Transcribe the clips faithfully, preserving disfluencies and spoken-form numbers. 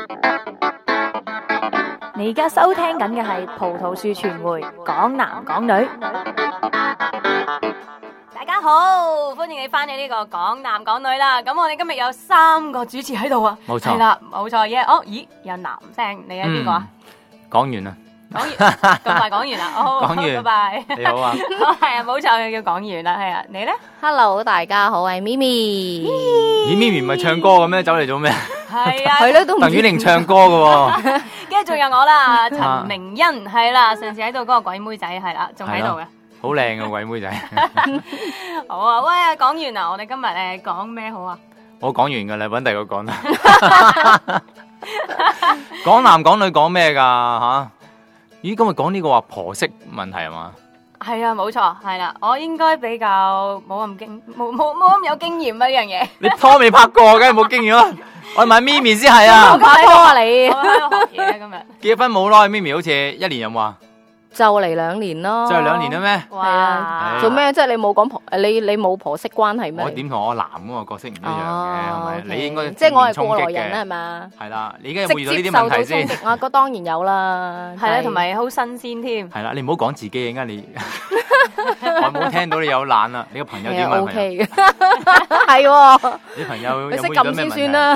你而家收聽緊嘅係葡萄樹傳媒港男港女。大家好，歡迎你翻嚟呢個港男港女啦。咁我哋今日有三個主持喺度啊， 冇錯， 係啦，冇錯嘅。哦，咦，有男聲，你係邊個啊？ 講完啦， 講完咁快講完啦，好， 講完， 拜拜。 你好啊， 係啊，冇錯，叫講完啦，係啊，你咧 ？Hello， 大家好，我係咪咪。 咦，咪咪唔係唱歌嘅咩？走嚟做咩？ 係啊， 係咯，都唔知。 鄧婉玲唱歌嘅喎， 跟住仲有我啦，陳明恩係啦，上次喺度嗰個鬼妹仔係啦，仲喺度嘅。 好靚嘅鬼妹仔。 好啊，喂，講完啦，我哋今日誒講咩好啊？ 我講完噶啦，搵第二個講啦。講男講女講咩噶吓？咦，今日講呢個話婆媳問題係嘛？ 係啊，冇錯，係啦，我應該比較冇咁經，冇冇冇咁有經驗啊呢樣嘢。 你拖未拍過，梗係冇經驗啦。我買咪咪先係啊。 拍拖啊你？ 我喺度學嘢今日。 結婚冇耐，咪咪好似一年有冇啊？ 就嚟兩年咯， 就係兩年啦咩？ 係啊，做咩？即係你冇講婆，你你冇婆媳關係咩？ 我點同我男嗰個角色唔一樣嘅，係咪？你應該即係我係過來人啦，係嘛？ 係啦，你而家有冇遇到呢啲問題先？ 我覺得當然有啦， 係啦，同埋好新鮮添。 係啦，你唔好講自己，而家你我冇聽到你有懶啦。你個朋友點啊 ？O K 嘅，係。 你朋友你識咁先算啦。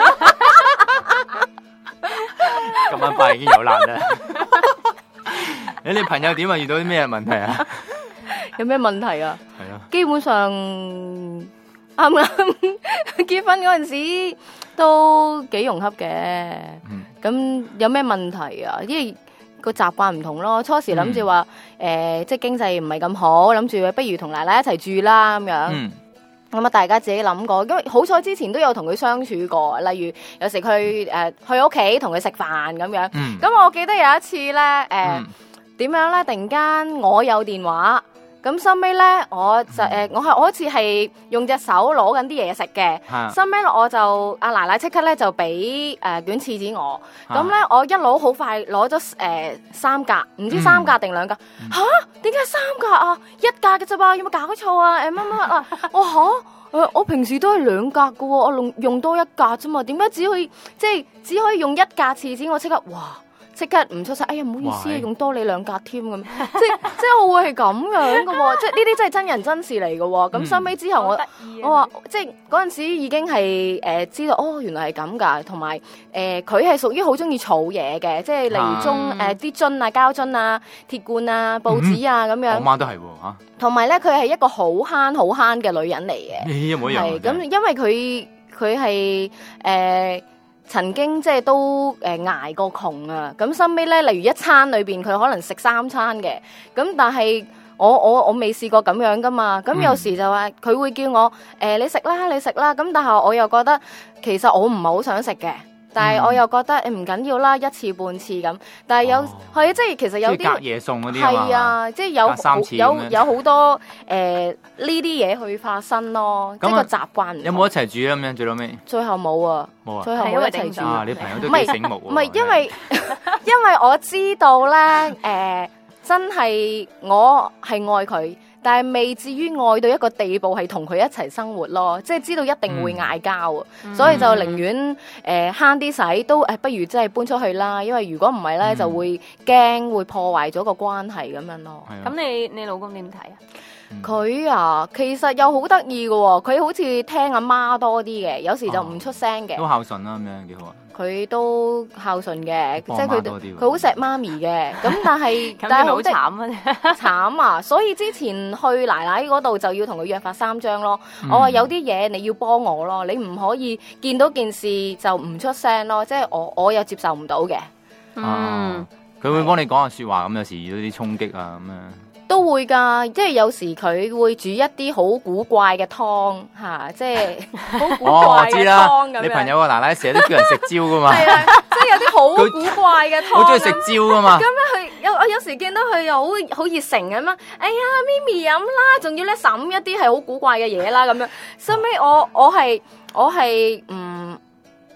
咁樣快已經有懶啦。你哋朋友點啊？遇到啲咩問題啊？ 有咩問題啊？ 係啊， 基本上啱啱結婚嗰陣時都幾融洽嘅。咁、嗯、有咩問題啊？因為個習慣唔同咯。初時諗住話誒，即係經濟唔係咁好，諗住不如同奶奶一齊住啦咁樣。嗯咁啊！大家自己諗過，因為好彩之前都有同佢相處過，例如有時佢誒、呃、去屋企同佢食飯咁樣。咁、嗯、我記得有一次咧，誒、呃、點、嗯、樣咧？突然間我有電話，咁收尾咧我就誒、呃、我係我好似係用隻手攞緊啲嘢食嘅，收尾我就阿奶奶即刻咧就俾誒卷廁紙我，咁咧我一路好快攞咗誒三格，唔知三格定兩格吓？點解三格啊？一格嘅啫噃，有冇搞錯啊？誒乜乜啊？我吓誒、呃，我平時都係兩格嘅，我用用多一格啫嘛，點解只可以即係只可以用一格廁紙？我即刻哇！即刻唔出聲，哎呀唔好意思啊，用多你兩格添咁，即係即係我會係咁樣嘅喎，即係呢啲真係真人真事嚟嘅喎。咁收尾之後我、嗯、我話即係嗰陣時已經係誒、呃、知道哦，原來係咁㗎，同埋誒佢係屬於好中意儲嘢嘅，即係例如中誒啲樽啊、膠樽啊、鐵罐啊、報紙啊咁、嗯、樣。我媽都係喎嚇。同埋咧，佢係一個好慳好慳嘅女人嚟嘅。咦？冇樣。係咁，因為佢佢係誒。曾經即係都誒捱過窮啊！咁收尾咧，例如一餐裏邊佢可能食三餐嘅，咁但係我我我未試過咁樣噶嘛。咁有時就話佢會叫我誒、呃、你食啦你食啦，咁但係我又覺得其實我唔係好想食嘅。但係我又覺得誒唔緊要啦，一次半次咁。但係有係啊，即係其實有啲隔夜餸嗰啲係啊，即係有有有好多誒呢啲嘢去發生咯，即係個習慣。有冇一齊住啊？咁樣最後尾？最後冇啊，冇啊，最後冇一齊住啊！你朋友都幾醒目喎。唔係因為因為我知道咧誒，真係我係愛佢。但係未至於愛到一個地步係同佢一齊生活咯，即係知道一定會嗌交啊，嗯、所以就寧願誒慳啲使都誒，不如真係搬出去啦，因為如果唔係咧，嗯、就會驚會破壞咗個關係咁樣咯。咁、嗯、你你老公點睇啊？佢、嗯、啊，其實又好得意嘅喎，佢好似聽阿媽多啲嘅，有時就唔出聲嘅、哦。都孝順啦，咁樣幾好啊！佢都孝順嘅，即係佢佢好錫媽咪嘅。咁但係但係好慘啊！慘啊！所以之前去奶奶嗰度就要同佢約法三章咯。嗯、我話有啲嘢你要幫我咯，你唔可以見到件事就唔出聲咯。即係我我又接受唔到嘅。嗯，佢會幫你講下説話咁，有時遇到啲衝擊啊咁樣。都會㗎，即係有時佢會煮一啲好古怪嘅湯嚇，即係好古怪嘅湯咁樣。哦，我知啦，你朋友個奶奶成日都叫人食蕉㗎嘛。係啊，即係有啲好古怪嘅湯。好中意食蕉㗎嘛。咁咧佢有我有時見到佢又好好熱誠咁樣，哎呀咪咪飲啦，仲要咧審一啲係好古怪嘅嘢啦咁樣。收尾我我係我係唔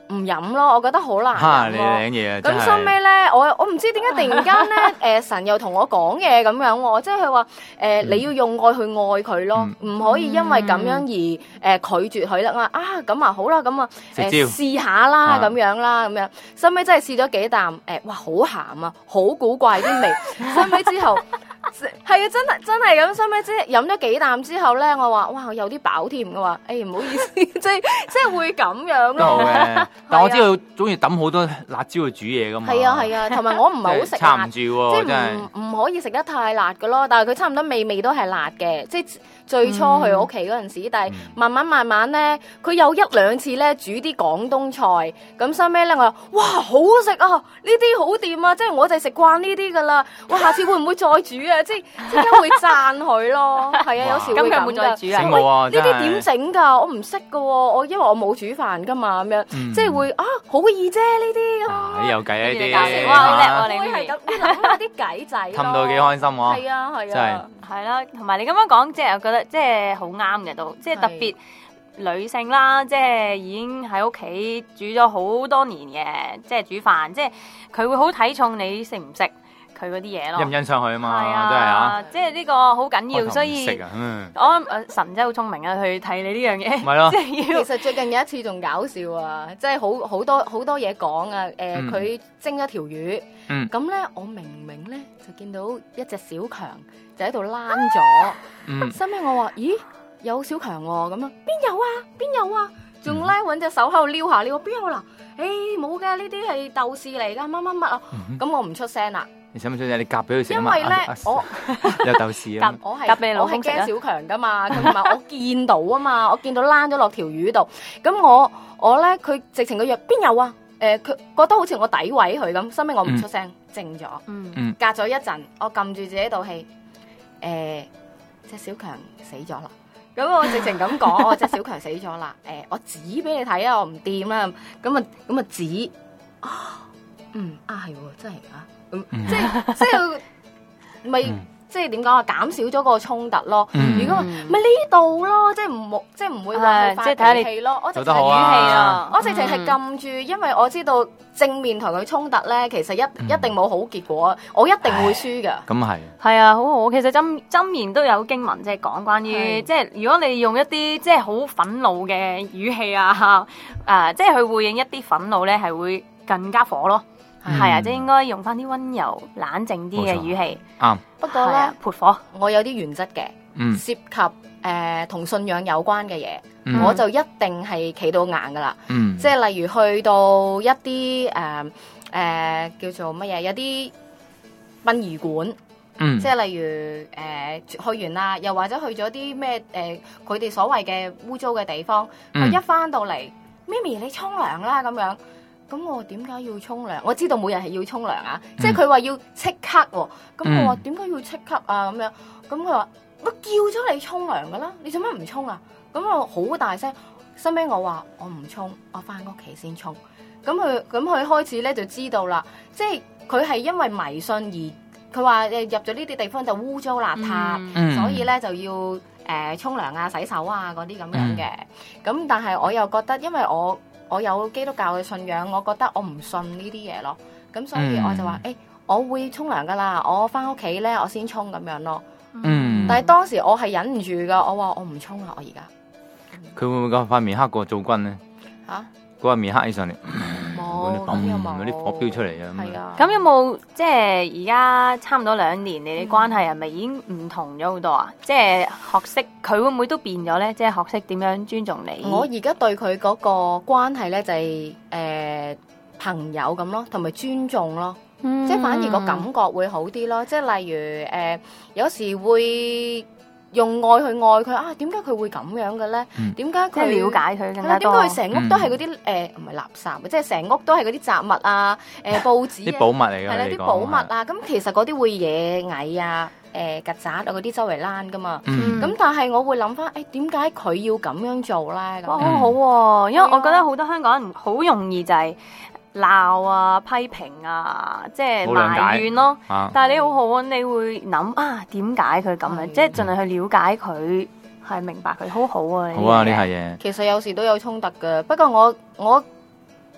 唔飲咯，我覺得好難嚇你飲咯。 領嘢啊！真係咁收尾咧，我我唔知點解突然間咧，誒神又同我講嘢咁樣喎，即係佢話誒你要用愛去愛佢咯，唔可以因為咁樣而誒拒絕佢啦。我話啊咁啊好啦，咁啊誒試下啦咁樣啦咁樣，收尾真係試咗幾啖誒，哇好鹹啊，好古怪啲味。收尾之後係啊，真係真係咁，收尾即係飲咗幾啖之後咧，我話哇我有啲飽添，我話誒唔好意思，即係即係會咁樣都好咯。 嘅，但我知道中意抌好多辣椒去煮嘢噶嘛。 係啊係啊，同埋我唔係好食辣， 撐唔住喎， 即真係係唔唔可以食得太辣嘅咯。但係佢差唔多味味都係辣嘅，即係最初去我屋企嗰陣時，但係慢慢慢慢咧，佢有一兩次咧煮啲廣東菜，咁收尾咧我話哇好食啊，呢啲好掂啊，即係我就係食慣呢啲噶啦，哇下次會唔會再煮啊？即係即刻會讚佢咯，係啊，有時會咁佢咁㗎。 冇再煮啊？ 醒我啊！ 呢啲點整㗎？我唔識㗎喎，我因為我冇煮飯㗎嘛，咁樣即係會啊好易啫呢啲啊， 咁。 有計啊呢你教啲， 食哇好叻喎嚇你會係咁，你諗下啲計仔咯。 氹到幾開心喎！ 係啊係真係啊， 係啦，同埋你咁樣講，即係我覺得即係好啱嘅都，即係特別女性啦，即係已經喺屋企煮咗好多年嘅，即係煮飯，即係佢會好睇重你食唔食佢嗰啲嘢咯。 欣唔欣賞佢啊係嘛，真係啊！ 啊，即係呢個好緊要，所開頭唔以識啊，嗯， 我誒神真係好聰明啊，去睇你呢樣嘢， 咪咯即係要其實最近有一次仲搞笑啊，即係好好多好多嘢講啊。誒，佢蒸咗條魚， 嗯咁咧我明明咧就見到一隻小強就喺度躝咗， 嗯， 收尾我話咦有小強喎，咁啊邊有啊邊有啊，仲咧揾隻手喺度撩下撩，邊有啦？誒冇嘅，呢啲係鬥士嚟㗎，乜乜乜啊，咁我唔出聲啦。 你使唔使你夾俾佢食啊嘛？ 因為咧啊啊我有豆豉啊嘛， 我係夾俾你老我係公食啊驚小強噶嘛，同埋我見到啊嘛，我見到躝咗落條魚度，咁我我咧佢直情個藥邊有啊？誒、佢覺得好似我詆毀佢咁，收尾我唔出聲，靜咗。 嗯嗯隔咗一陣，我撳住自己道氣，誒、隻小強死咗啦。咁我直情咁講，我隻小強死咗啦。誒、我指俾你睇啊，我唔掂啦。咁啊咁啊指，啊，嗯啊係喎，真係啊，咁、 嗯即係即係咪？ 嗯即係點講啊？減少咗個衝突咯。 嗯如果咪呢度咯，即係唔冇，即係唔會話佢係即係睇發下你脾氣咯。我直做得好情係語氣啊啊，我直情係撳住，因為我知道正面同佢衝突咧，其實一一定冇好結果，我一定會輸㗎。 咁係， 係啊，好好。其實箴箴言都有經文，即係講關於， 係即係如果你用一啲即係好憤怒嘅語氣啊，誒、即係去回應一啲憤怒咧，係會更加火咯。 嗯係啊，即係應該用翻啲温柔、冷靜啲嘅語氣， 啱， 不過咧係啊，，撥火。 我有啲原則嘅， 嗯涉及誒同信仰有關嘅嘢， 嗯我就一定係企到硬㗎啦。 嗯， 即係例如去到一啲誒誒叫做乜嘢，有啲殯儀館。 嗯即係例如誒、呃、去完啦，又或者去咗啲咩誒佢哋所謂嘅污糟嘅地方，佢、 嗯一翻到嚟，咪咪你沖涼啦咁樣，咁我點解要沖涼？我知道每日係要沖涼啊， 嗯即係佢話要即刻喎，咁我話嗯點解要即刻啊咁樣？咁佢話我叫咗你沖涼噶啦，你做乜唔沖啊？咁我好大聲，收尾我話我唔沖，我翻屋企先沖。咁佢咁佢開始咧就知道啦，即係佢係因為迷信而。佢話誒入咗呢啲地方就污糟邋遢， 嗯所以咧就要誒沖涼啊、洗手啊嗰啲咁樣嘅。咁、 嗯但係我又覺得，因為我我有基督教嘅信仰，我覺得我唔信呢啲嘢咯。咁所以我就話誒、 嗯欸，我會沖涼噶啦，我翻屋企咧我先沖咁樣咯。 嗯， 但係當時我係忍唔住噶，我話我唔沖啦，我而家佢會唔會個塊面黑過做軍咧？ 嚇嗰塊面黑起上嚟， 冇嗰啲咁又冇嗰啲火飆出嚟啊！ 係啊。 咁有冇即係而家差唔多兩年，你哋關係係咪已經唔同咗好多啊？即係學識佢會唔會都變咗咧？即係學識點樣尊重你？ 我而家對佢嗰個關係咧就係、是、誒、呃、朋友咁咯，同埋尊重咯。 嗯即係反而個感覺會好啲咯，即係例如誒、呃，有時會用愛去愛佢啊，點解佢會咁樣嘅咧？點解即係佢了解佢更係啦？點解加多。 佢成屋都係嗰啲誒唔係垃圾，即係成屋都係嗰啲雜物啊、誒、報紙啲啊， 寶物嚟㗎， 係啦啲你講寶物啊，咁其實嗰啲會惹蟻啊、誒曱甴啊嗰啲周圍躝噶嘛。 嗯咁、但係我會諗翻，誒點解佢要咁樣做咧？咁哇， 樣好好喎、因為係啊我覺得好多香港人好容易就係鬧啊、批評啊，即係冇諒解埋怨咯。 啊， 但係你好好啊，你會諗啊，點解佢咁樣？ 係即係盡量去了解佢，係明白佢，好好啊。 好啊，呢樣嘢係嘢， 其實有時都有衝突嘅，不過我我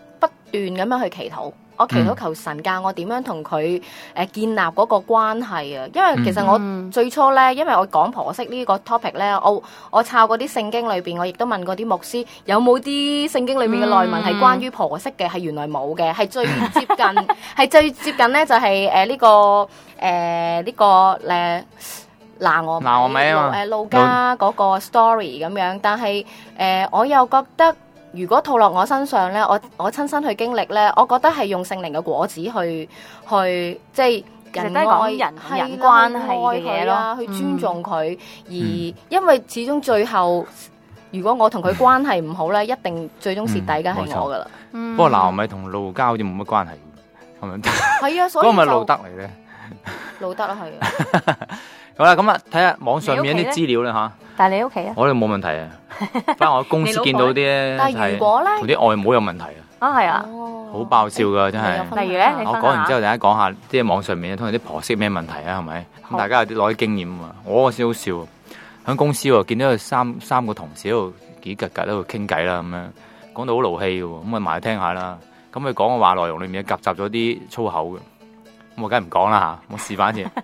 咁樣去祈禱。我祈禱求神教我點樣同佢誒建立嗰個關係啊！因為其實我最初咧，因為我講婆媳呢個 topic 咧，我我抄嗰啲聖經裏邊，我亦都問過啲牧師有冇啲聖經裏邊嘅內文係關於婆媳嘅，係原來冇嘅，係最接近係最接近咧就係誒呢個誒呢個誒拿俄拿俄米啊嘛誒路加嗰個 story 咁樣，但係誒我又覺得。如果套落我身上咧，我我親身去經歷咧，我覺得係用聖靈嘅果子去去即係人都係講人人關係嘅嘢咯， 去尊重佢。而因為始終最後，如果我同佢關係唔好咧，一定最終蝕底嘅係我噶啦。 不過拿俄米同路加好似冇乜關係，係咪？ 係啊，所以嗰個咪路德嚟咧。 路德啊，係啊。 好啦，咁啊，睇下網上面啲資料啦吓。 但係你屋企啊？ 我哋冇問題啊，翻我公司見到啲咧， 但係如果咧， 同啲外母有問題啊。 啊，係啊， 好爆笑噶，真係。 例如咧， 我講完之後，大家講下即係網上面通常啲婆媳咩問題啊，係咪？咁大家有啲攞啲經驗啊。我嗰時好笑，喺公司喎，見到有三三個同事喺度幾格格喺度傾偈啦，咁樣講到好勞氣嘅喎，咁啊埋去聽下啦。咁佢講嘅話內容裏面夾雜咗啲粗口嘅，咁我梗係唔講啦嚇，我示範先。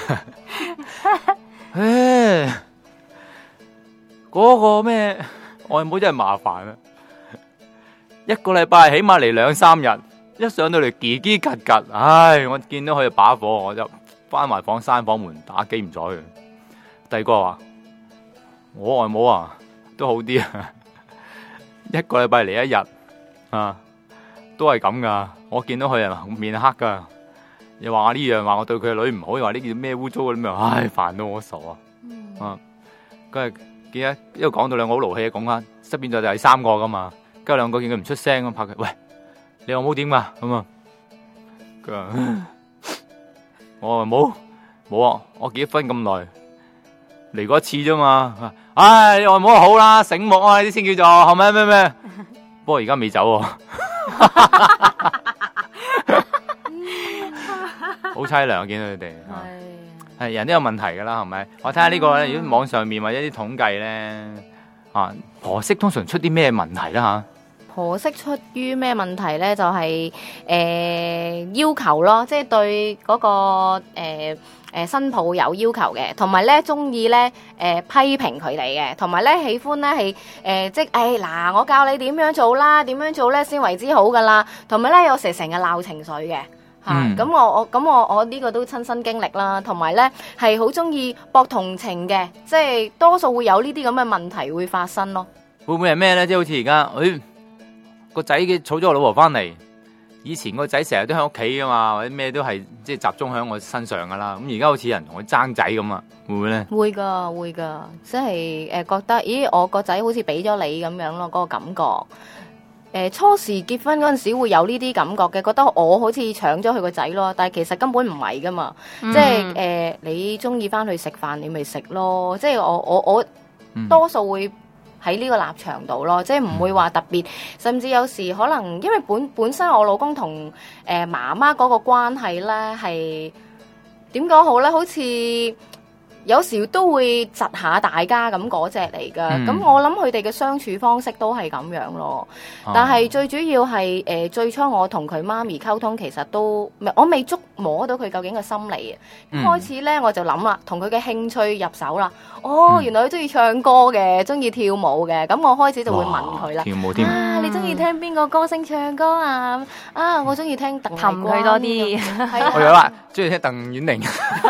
唉，嗰個咩外母真係麻煩啊！一個禮拜起碼嚟兩三日，一上到嚟嘰嘰格格，唉！我見到佢就把火，我就翻埋房閂房門打機唔睬佢。第二個話：我外母啊，都好啲啊，一個禮拜嚟一日啊，都係咁噶。我見到佢啊面黑噶。又話我呢樣，話我對佢嘅女唔好，又話呢件咩污糟嘅咁樣，唉，煩到我傻啊！嗯、啊，跟住見一一路講到兩個好勞氣，講翻側邊就第三個噶嘛，跟住兩個見佢唔出聲咁拍佢，喂，你話冇點噶咁啊？佢話我話冇冇啊，我結咗婚咁耐嚟過一次啫嘛，唉，你話冇好啦，醒目啊，呢啲先叫做係咪咩咩？不過而家未走喎。好凄涼，見到佢哋係係人都有問題噶啦，係咪？我睇下呢個咧，如果網上面或者啲統計咧，啊婆媳通常出啲咩問題啦吓？ 婆媳出於咩問題咧？就係、是、誒、呃、要求咯，即係對嗰、那個誒誒、呃、新抱有要求嘅，同埋咧中意咧誒批評佢哋嘅，同埋咧喜歡咧係誒即係誒嗱，我教你點樣做啦，點樣做咧先為之好噶啦，同埋咧有時成日鬧情緒嘅。吓、嗯，咁、啊、我我咁我我呢個都親身經歷啦，同埋咧係好中意博同情嘅，即係多數會有呢啲咁嘅問題會發生咯。 會唔會係咩咧？即係好似而家，誒個仔嘅娶咗個老婆翻嚟，以前個仔成日都喺屋企噶嘛，或者咩都係即係集中喺我身上噶啦。咁而家好似人同佢爭仔咁啊，會唔會咧？會噶，會噶，即係誒覺得，咦，我個仔好似俾咗你咁樣咯，嗰、嗰個感覺。誒、呃、初時結婚嗰陣時會有呢啲感覺嘅，覺得我好似搶咗佢個仔咯，但係其實根本唔係噶嘛，嗯、即係誒、呃、你中意翻去食飯，你咪食咯，即係我我我多數會喺呢個立場度咯，即係唔會話特別，甚至有時可能因為本本身我老公同誒媽媽嗰個關係咧係點講好咧，好似有時都會窒下大家咁嗰隻嚟噶，咁、嗯、我諗佢哋嘅相處方式都係咁樣咯。啊、但係最主要係誒、呃，最初我同佢媽咪溝通，其實都我未捉摸到佢究竟嘅心理啊。嗯、開始咧我就諗啦，同佢嘅興趣入手啦。哦，嗯、原來佢中意唱歌嘅，中意跳舞嘅。咁我開始就會問佢啦。 跳舞添啊！你中意聽邊個歌星唱歌啊？啊，我中意聽鄧麗君佢多啲。 我有啦，中意聽鄧婉玲。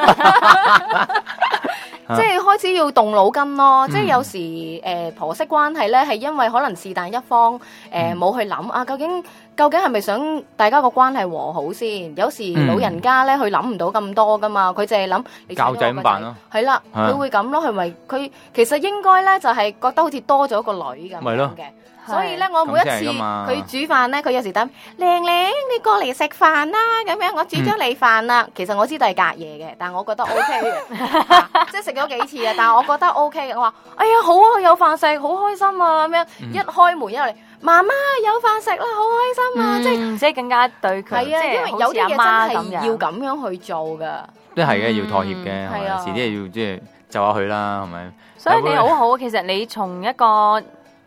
即係開始要動腦筋咯，嗯、即係有時誒、呃、婆媳關係咧，係因為可能是但一方誒冇、呃、去諗啊，究竟究竟係咪想大家個關係和好先？有時老人家咧，佢諗唔到咁多噶嘛，佢淨係諗你教仔咁辦咯， 係啦，佢會咁咯，係咪？佢其實應該咧就係、是、覺得好似多咗個女咁樣嘅。所以咧，我每一次佢煮飯咧，佢有時等靚靚，你過嚟食飯啦，咁樣我煮咗你飯啦。嗯、其實我知道係隔夜嘅，但我覺得 O K 嘅，即係食咗幾次啊。但係我覺得 O K 嘅。我話：哎呀，好啊，有飯食，好開心啊！咁樣、嗯、一開門一嚟，媽媽有飯食啦，好開心啊！嗯、即係即係更加對佢， 係啊，因為有啲嘢真係要咁樣去做噶。 都係嘅，要妥協嘅，係啊，遲啲要即係就下佢啦，係咪？ 所以你好好，其實你從一個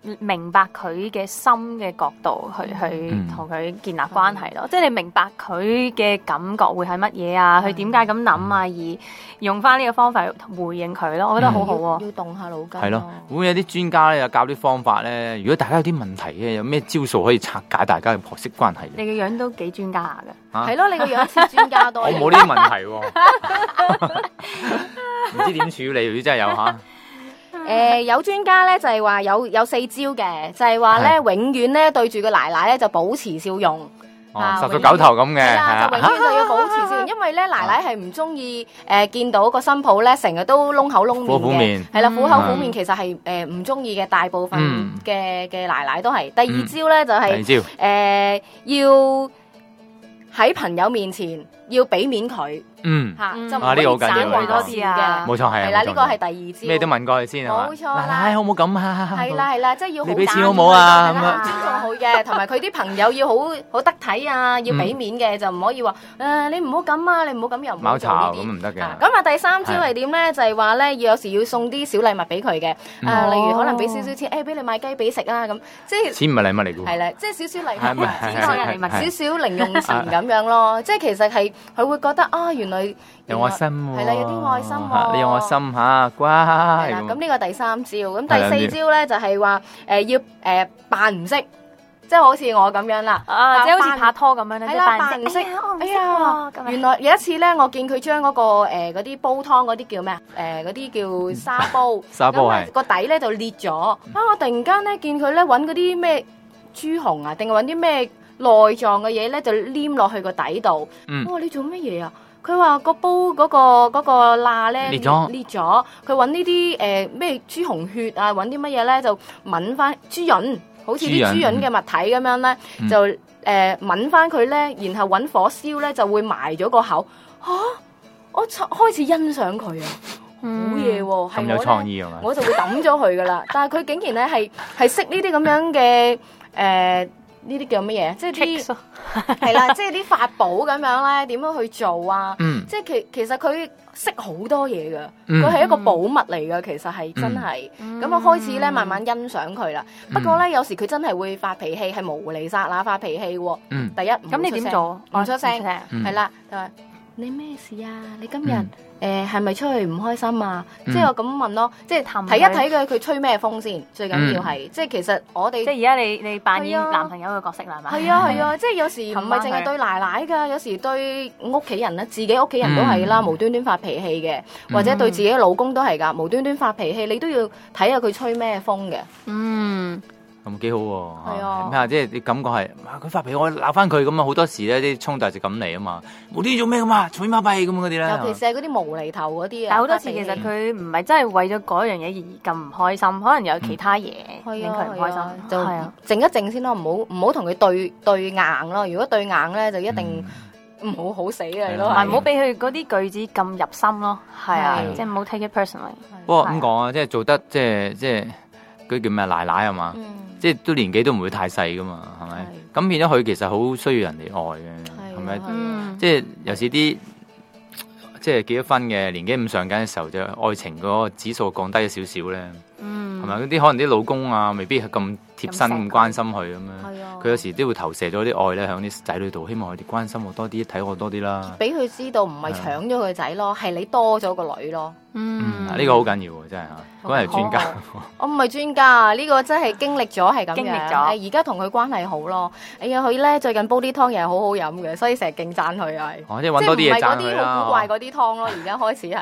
明白佢嘅心嘅角度去去同佢建立關係咯，即係你明白佢嘅感覺會係乜嘢啊，佢點解咁諗啊，而用翻呢個方法回應佢咯，我覺得好好喎。 要動下腦筋。 係咯，會唔會有啲專家咧有教啲方法咧？如果大家有啲問題嘅，有咩招數可以拆解大家嘅婆媳關係？ 你嘅樣都幾專家下㗎。 係咯，你個樣似專家多。 我冇呢啲問題喎，唔知點處理，如果真係有嚇。 誒、呃、有專家咧就係、是、話有有四招嘅，就係話咧永遠咧對住個奶奶咧就保持笑容， 哦，十個九頭咁嘅， 係啦，就永遠就要保持笑容，因為咧奶奶係唔中意誒見到個新抱咧成日都窿口窿面嘅， 苦口苦面係啦，苦口苦面其實係誒唔中意嘅，大部分嘅嘅奶奶都係。第二招咧就係、是、誒、呃、要喺朋友面前要俾面佢。 嗯， 嚇，就唔啊呢個好緊要會多啲啊， 冇錯係， 係啦，呢個係第二招， 咩都問過佢先係嘛， 冇錯啦， 奶奶好唔好咁啊？ 係啦係啦，即係要好你俾錢好冇啊？咁樣尊重好嘅，同埋佢啲朋友要好好得體啊，要俾面嘅，就唔可以話誒你唔好咁啊，你唔好咁又唔好做呢啲， 咁唔得嘅。 咁啊第三招係點咧？就係話咧，要有時要送啲小禮物俾佢嘅，啊例如可能俾少少錢，誒俾你買雞髀食啦咁，即係錢唔係禮物嚟嘅喎， 係啦，即係少少禮物， 禮物， 少少零用錢咁樣咯，即係其實係佢會覺得啊原來。 有愛心喎， 係啦，有啲愛心喎， 你有愛心嚇，乖。係啦，咁呢個第三招，咁第四招咧就係話誒要誒扮唔識，即係好似我咁樣啦， 啊，即係好似拍拖咁樣咧， 係啦，扮唔識，哎呀，原來有一次咧，我見佢將嗰個誒嗰啲煲湯嗰啲叫咩啊？誒嗰啲叫沙煲， 沙煲係個底咧就裂咗，啊！我突然間咧見佢咧揾嗰啲咩豬紅啊，定係揾啲咩內臟嘅嘢咧，就黏落去個底度。我話你做乜嘢啊？佢話個煲嗰、嗰個嗰、嗰個罅咧裂咗，裂咗。佢揾呢啲誒咩豬紅血啊，揾啲乜嘢咧就抿翻豬潤，好似啲豬潤嘅物體咁樣咧，嗯、就誒抿翻佢咧，然後揾火燒咧就會埋咗個口。嚇、啊！我開始欣賞佢啊，好嘢喎， 咁有創意啊嘛！ 我就會抌咗佢噶啦，但係佢竟然咧係係識呢啲咁樣嘅誒。呃呢啲叫乜嘢？即係啲係啦，即係啲法寶咁樣咧，點樣去做啊？嗯、即係其其實佢識好多嘢噶，佢係、嗯、一個寶物嚟噶。其實係真係咁，我、嗯、開始咧慢慢欣賞佢啦。嗯、不過咧，有時佢真係會發脾氣，係無厘撒啦發脾氣喎。嗯、第一，咁你點做？唔出聲，係啦，就話你咩事啊？你今日、嗯？誒係咪出去唔開心啊？即係我咁問咯，即係睇一睇佢佢吹咩風先，最緊要係即係其實我哋即係而家你你扮演男朋友嘅角色啦，係嘛？ 係啊係啊，即係有時唔係淨係對奶奶㗎，有時對屋企人咧，自己屋企人都係啦，無端端發脾氣嘅，或者對自己老公都係㗎，無端端發脾氣，你都要睇下佢吹咩風嘅。嗯。 咁幾好喎！係啊，咩啊？即係你感覺係，佢發脾氣，我鬧翻佢咁啊！好多時咧啲衝突就咁嚟啊嘛！無端端做咩咁啊？隨馬閉咁嗰啲咧。 尤其是係嗰啲無厘頭嗰啲啊！ 但係好多時其實佢唔係真係為咗嗰樣嘢而咁唔開心，可能有其他嘢令佢唔開心。 就靜一靜先咯，唔好唔好同佢對對硬咯。如果對硬咧，就一定唔好好死嘅咯。 唔好俾佢嗰啲句子咁入心咯。係啊，即係唔好 take it personally。 不過咁講啊，即係做得即係即係嗰叫咩奶奶係嘛？即係都年紀都唔會太細噶嘛，係咪？咁變咗佢其實好需要人哋愛嘅，係咪？即係有時啲即係結咗婚嘅年紀咁上緊嘅時候，就愛情嗰個指數降低咗少少咧，係咪？嗰啲可能啲老公啊，未必係咁貼身咁關心佢咁樣，佢有時都會投射咗啲愛咧喺啲仔女度，希望佢哋關心我多啲，睇我多啲啦。俾佢知道唔係搶咗佢個仔咯，係你多咗個女咯。 嗯，呢個好緊要喎，真係嚇，嗰係專家。 我唔係專家，呢個真係經歷咗係咁樣。經歷咗，而家同佢關係好咯。哎呀，佢咧最近煲啲湯又係好好飲嘅，所以成日勁讚佢係。 哦，即係揾多啲嘢讚佢啦。 即係唔係嗰啲好古怪嗰啲湯咯，而家開始係。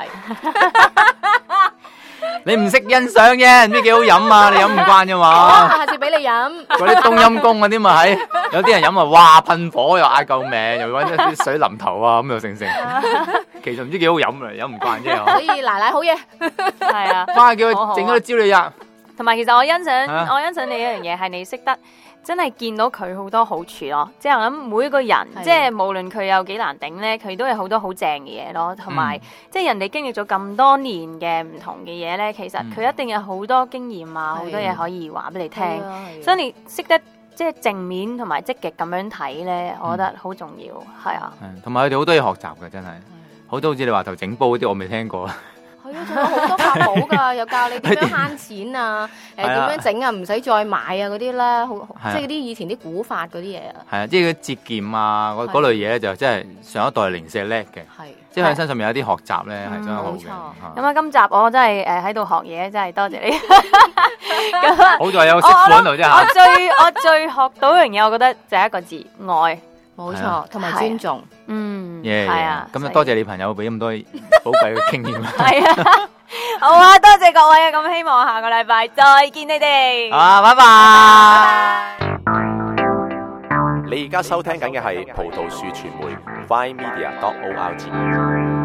你唔識欣賞嘅，唔知幾好飲啊！你飲唔慣啫嘛。 下次俾你飲。 嗰啲冬陰功嗰啲咪係，有啲人飲啊，哇噴火又嗌救命，又揾啲水淋頭啊，咁又成成。其實唔知幾好飲啊，飲唔慣啫。 所以奶奶好嘢， 係啊， 翻去叫佢整嗰啲招你呀。 同埋其實我欣賞，我欣賞你一樣嘢係你識得。真係見到佢好多好處咯，即係我諗每一個人，的即係無論佢有幾難頂咧，佢都有好多好正嘅嘢咯，同埋、嗯、即係人哋經歷咗咁多年嘅唔同嘅嘢咧，其實佢一定有好多經驗啊，好、嗯、多嘢可以話俾你聽，所以你識得即係正面同埋積極咁樣睇咧，我覺得好重要，係啊、嗯， 同埋佢哋好多嘢學習嘅，真係好多好似你話頭整煲嗰啲，我未聽過。 係係啊，仲有好多法寶㗎，又教你點樣慳錢啊，誒點樣整啊，唔使再買啊嗰啲咧，好即係嗰啲以前啲古法嗰啲嘢啊。 係啊，即係節儉啊，嗰嗰類嘢咧就真係上一代零舍叻嘅。 係， 即係喺身上面有啲學習咧係真係好嘅。 冇錯。 咁啊，今集我真係誒喺度學嘢，真係多謝你。咁啊， 好在有識款喺度啫嚇。 我最我最學到一樣嘢，我覺得就係一個字愛。 冇錯，同埋尊重。 嗯， 係啊。 咁啊，多謝你朋友俾咁多寶貴嘅經驗。 係啊，好啊，多謝各位啊！咁希望下個禮拜再見你哋。 啊，拜拜。 你而家收聽緊嘅係葡萄樹傳媒 Vine Media dot O R G。